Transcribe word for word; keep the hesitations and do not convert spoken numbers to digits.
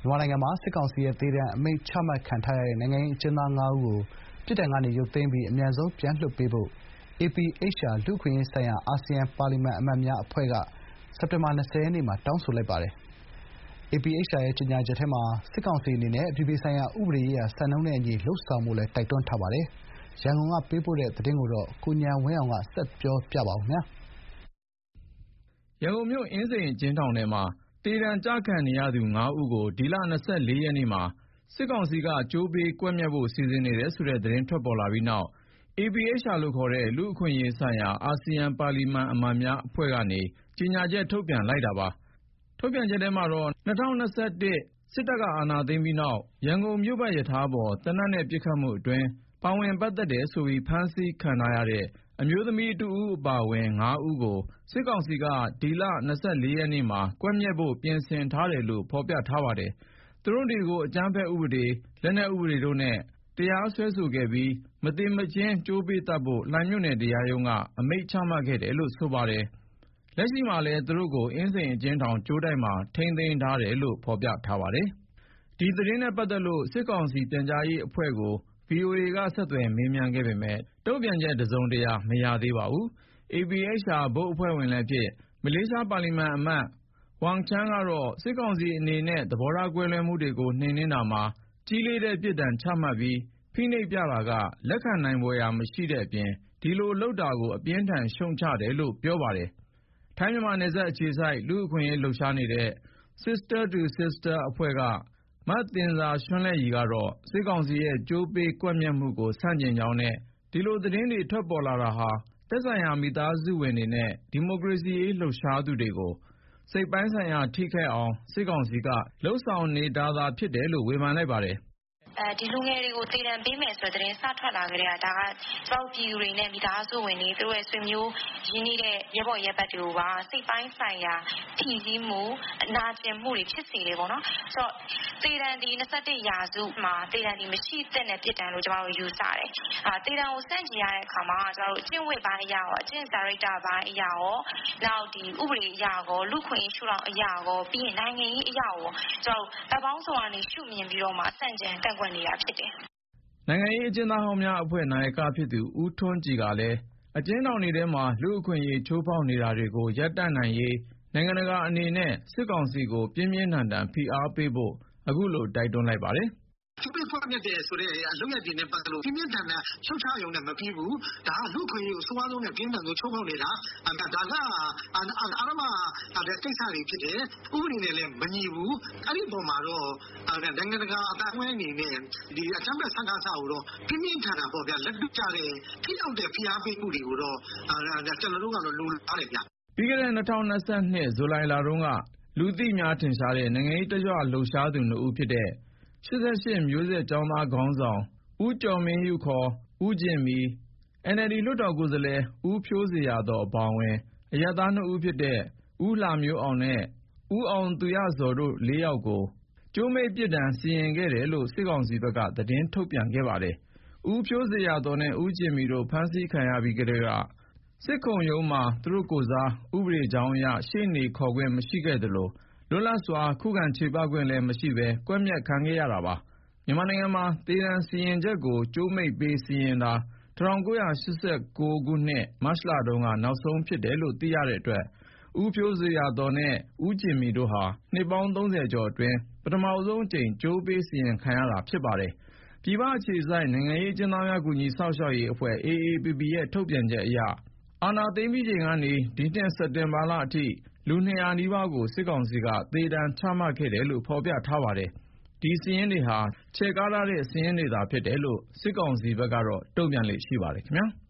မြန်မာနိုင်ငံမှာစစ်ကောင်စီရဲ့သေဒဏ်အမိန့်ချမှတ်ခံထားရတဲ့နိုင်ငံရေးအကျဉ်းသားငါးဦးကိုပြစ်ဒဏ်ကနေရုပ်သိမ်းပြီးအမြန်ဆုံးပြန်လွှတ်ပေးဖို့ အေပီအိတ်ချ်အာ လူ့အခွင့်အရေးဆိုင်ရာအာဆီယံပါလီမန်အမတ်များအဖွဲ့က စက်တင်ဘာလ ၂၀ ရက်နေ့မှာတောင်းဆိုလိုက်ပါတယ်။ အေပီအိတ်ချ်အာရဲ့ကြေညာချက်ထဲမှာစစ်ကောင်စီအနေနဲ့အပြည်ပြည်ဆိုင်ရာဥပဒေရေးရာစံနှုန်းနဲ့အညီလုပ်ဆောင်ဖို့လည်းတိုက်တွန်းထားပါတယ်။ ရန်ကုန်ကပေးပို့တဲ့သတင်းကိုကိုဉာဏ်ဝင်းအောင်ကပြောပြပါမယ်။ ရန်ကုန်မြို့အင်းစိန်အကျဉ်းထောင်ထဲမှာသေဒဏ်ကျခံနေရသူငါးဦးကိုဒီလ ၂၄ ရက်နေ့မှာစစ်ကောင်စီကကြိုးပေးကွပ်မျက်ဖို့စီစဉ်နေတယ်ဆိုတဲ့သတင်းထွက်ပေါ်လာပြီးနောက် အေပီအိတ်ချ်အာလို့ခေါ်တဲ့လူ့အခွင့်အရေးဆိုင်ရာအာဆီယံပါလီမန်အမတ်များအဖွဲ့ကနေကြေညာချက်ထုတ်ပြန်လိုက်တာပါ။ ထုတ်ပြန်ချက်ထဲမှာတော့ ၂၀၂၁ စစ်တပ်ကအာဏာသိမ်းပြီးနောက်ရန်ကုန်မြို့ပတ်ရထားပေါ်သေနတ်နဲ့ပစ်ခတ်မှုအတွင်းပါဝင်ပတ်သက်တယ်ဆိုပြီးဖမ်းဆီးခံထားရတဲ့အမျိုးသမီးတဦးအပါအဝင်ငါးဦးကိုစစ်ကောင်စီကဒီလ ၂၄ ရက်နေ့မှာကွပ်မျက်ဖို့ပြင်ဆင်ထားတယ်လို့ဖော်ပြထားပါတယ်။ သူတို့တွေကိုအကြမ်းဖက်ဥပဒေ၊ လက်နက်ဥပဒေတို့နဲ့တရားစွဲဆိုခဲ့ပြီးမသေမချင်းကြိုးပေးသတ်ဖို့လှိုင်မြို့နယ်တရားရုံးကအမိန့်ချမှတ်ခဲ့တယ်လို့ဆိုပါတယ်။ လက်ရှိမှာလည်းသူတို့ကိုအင်းစိန်အကျဉ်းထောင်ကြိုးတိုက်မှာထိန်းသိမ်းထားတယ်လို့ဖော်ပြထားပါတယ်။ ဒီသတင်းနဲ့ပတ်သက်လို့စစ်ကောင်စီပြန်ကြားရေးအဖွဲ့ကို ဗွီအိုအေကဆက်သွယ်မေးမြန်းခဲ့ပေမယ့်တုံ့ပြန်ချက်တစုံတရာမရသေးပါဘူး။ အေပီအိတ်ချ်အာဘုတ်အဖွဲ့ဝင်လည်းဖြစ် မလေးရှားပါလီမန်အမတ် Wang Chang ကတော့စစ်ကောင်စီအနေနဲ့သဘောထားကွဲလွဲမှုတွေကိုနှိမ်နင်းတာမှာကြီးလေးတဲ့ပြစ်ဒဏ်ချမှတ်ပြီးဖိနှိပ်ပြတာကလက်ခံနိုင်ဖွယ်မရှိတဲ့အပြင်ဒီလိုလုပ်တာကိုအပြင်းအထန်ရှုတ်ချတယ်လို့ပြောပါတယ်။ ထိုင်းမြန်မာနယ်စပ်အခြေစိုက်လူ့အခွင့်အရေးလှုပ်ရှားနေတဲ့ Sister to Sister အဖွဲ့က မသဉ္ဇာရွှန်းလဲ့ရည်ကတော့စစ်ကောင်စီရဲ့ကြိုးပေးကွပ်မျက်မှုကိုဆန့်ကျင်ကြောင်းနဲ့ဒီလိုသတင်းတွေထွက်ပေါ်လာတာဟာသက်ဆိုင်ရာမိသားစုဝင်တွေနဲ့ဒီမိုကရေစီရေးလှုပ်ရှားသူတွေကိုစိတ်ပိုင်းဆိုင်ရာထိခိုက်အောင်စစ်ကောင်စီကလုပ်ဆောင်နေတာသာဖြစ်တယ်လို့ဝေဖန်လိုက်ပါတယ်။ဒီလူငယ်တွေကိုသေဒဏ်ပေးမယ်ဆိုတဲ့သတင်းစထွက်လာကြတဲ့ကဒါကကျမတို့ပြည်သူတွေနဲ့မိသားစုဝင်တွေသူတို့ရဲ့ဆွေမျိုးရင်းနှီးတဲ့ရဲဘော်ရဲဘက်တွေကိုပါစိတ်ပိုင်းဆိုင်ရာထိစည်းမှုအနာကျင်မှုတွေဖြစ်စေတယ်ပေါ့နော်ဆိုတော့သေဒဏ်ဒီ၂၁ရာစုမှာသေဒဏ်ဒီမရှိသင့်တဲ့ပြစ်ဒဏ်လို့ကျမတို့ယူဆတယ်အာသေဒဏ်ကိုစန့်ကျင်ရတဲ့အခါမှာကျမတို့အကျင့်ဝတ်ပိုင်းအရာရောအကျင့်စာရိတ္တပိုင်းအရာရောနောက်ဒီဥပဒေအရာရောလူခွင့်ရှုထောင့်အရာရောပြီးရင်နိုင်ငံရေးအရာရောကျမတို့ဗတ်ပေါင်းဆောင်ကနေရှုမြင်ပြီးတော့မှစန့်ကျင်ကန့်ကွက်နေတာဖြစ်တယ်။နိုင်ငံရေးအကျဉ်းသားဟောင်းများအဖွဲ့နာယကဖြစ်သူဦးထွန်းကြည်ကလည်းအကျဉ်းထောင်တွေထဲမှာလူ့အခွင့်အရေးချိုးဖောက်နေတာတွေကိုရပ်တန့်နိုင်ရေးနိုင်ငံတကာအနေနဲ့စစ်ကောင်စီကိုပြင်းပြင်းထန်ထန်ဖိအားပေးဖို့အခုလိုတိုက်တွန်းလိုက်ပါတယ်။ကျူးပင်ကွက်မြက်တယ်ဆိုတဲ့အလုပ်ရည်တွေနဲ့ပတ်သက်လို့ပြင်းပြင်းထန်ထန်ရှုတ်ချရုံနဲ့မပြီးဘူးဒါကလူ့အခွင့်အရေးကိုစိုးဝါးဆုံးနဲ့ပြင်းထန်ဆုံးချိုးဖောက်နေတာဒါကအာရမတဲ့ကိစ္စတွေဖြစ်တယ်ဥပဒေနဲ့လည်းမညီဘူးအဲ့ဒီပုံမှာတော့နိုင်ငံတကာအတိုင်းအဝိုင်းအနေနဲ့ဒီအကြမ်းဖက်ဆန့်ကျင်စာကိုတော့ပြင်းပြင်းထန်ထန်ပေါ့ဗျာလက်တွေ့ကြတဲ့ထိရောက်တဲ့ဖိအားပေးမှုတွေကိုတော့ကျွန်တော်တို့ကတော့လိုလားတယ်ဗျပြီးခဲ့တဲ့၂၀၂၂ ဇူလိုင်လတုန်းကလူသိများထင်ရှားတဲ့နိုင်ငံရေးတက်ကြွလှုပ်ရှားသူနှစ်ဦးဖြစ်တဲ့ရှစ်ဆယ့်ရှစ်မျိုးဆက်ကျောင်းသားခေါင်းဆောင်ဦးကျော်မင်းယု ဦးဂျင်မီ အန်အယ်လ်ဒီလွှတ်တော်ကိုယ်စားလှယ်ဦးဖြိုးဇေယျာသော်အပါအဝင်အရပ်သားနှစ်ဦးဖြစ်တဲ့ဦးလှမျိုးအောင်နဲ့ဦးအောင်သူရဇော်တို့လေးယောက်ကိုကြိုးမိန့်ပြစ်ဒဏ်စီရင်ခဲ့တယ်လို့စစ်ကောင်စီဘက်ကသတင်းထုတ်ပြန်ခဲ့ပါတယ်။ ဦးဖြိုးဇေယျာသော်နဲ့ဦးဂျင်မီတို့ဖမ်းဆီးခံရပြီးကတည်းကစစ်ခုံရုံးမှာသူတို့ကိုယ်စားဥပဒေကြောင်းအရရှေ့နေခေါ်ခွင့်မရှိခဲ့သလိုလွတ်လပ်စွာခုခံချေပခွင့်လည်းမရှိဘဲကွပ်မျက်ခံခဲ့ရတာပါ။ မြန်မာနိုင်ငံမှာသေဒဏ်စီရင်ချက်ကိုကြိုးမိန့်ပေးစီရင်တာ၁၉၈၉ ခုနှစ်မတ်လတုန်းကနောက်ဆုံးဖြစ်တယ်လို့သိရတဲ့အတွက်ဦးဖြိုးဇေယျာသော်နဲ့ဦးဂျင်မီတို့ဟာနှစ်ပေါင်းသုံးဆယ်ကျော်အတွင်းပထမဆုံးအကြိမ်ကြိုးပေးစီရင်ခံရတာဖြစ်ပါတယ်။ ပြည်ပအခြေစိုက်နိုင်ငံရေးအကျဉ်းသားများကူညီစောင့်ရှောက်ရေးအဖွဲ့ အေအေပီပီ ရဲ့ထုတ်ပြန်ချက်အရအာဏာသိမ်းပြီးချိန်ကနေဒီနှစ်စက်တင်ဘာလအထိလူနှစ်ရာနီးပါးကိုစစ်ကောင်စီကသေဒဏ်ချမှတ်ခဲ့တယ်လို့ဖော်ပြထားပါတယ်။ ဒီစာရင်းတွေဟာချဲ့ကားထားတဲ့စာရင်းတွေသာဖြစ်တယ်လို့စစ်ကောင်စီဘက်ကတော့တုံ့ပြန်လေ့ရှိပါတယ်ခင်ဗျာ။